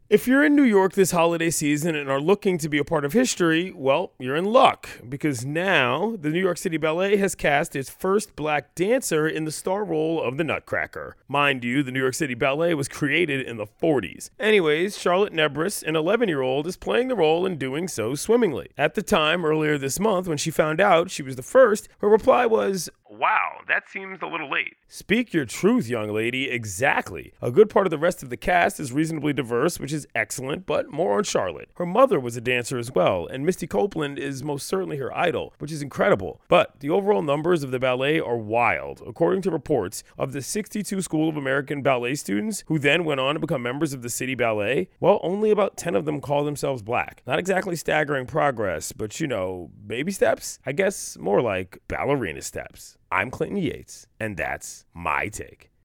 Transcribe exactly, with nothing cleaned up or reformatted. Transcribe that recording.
If you're in New York this holiday season and are looking to be a part of history, well, you're in luck because now the New York City Ballet has cast its first black dancer in the star role of the Nutcracker. Mind you, the New York City Ballet was created in the forties. Anyways, Charlotte Nebris, an eleven-year-old, is playing the role and doing so swimmingly. At the time, earlier this month, when she found out she was the first, her reply was, "Wow, that seems a little late." Speak your truth, young lady. Exactly. A good part of the rest of the cast is reasonably diverse, which is excellent, but more on Charlotte. Her mother was a dancer as well, and Misty Copeland is most certainly her idol, which is incredible. But the overall numbers of the ballet are wild. According to reports, of the sixty-two School of American ballet students who then went on to become members of the City Ballet, well, only about ten of them call themselves black. Not exactly staggering progress, but you know, baby steps? I guess more like ballerina steps. I'm Clinton Yates, and that's my take.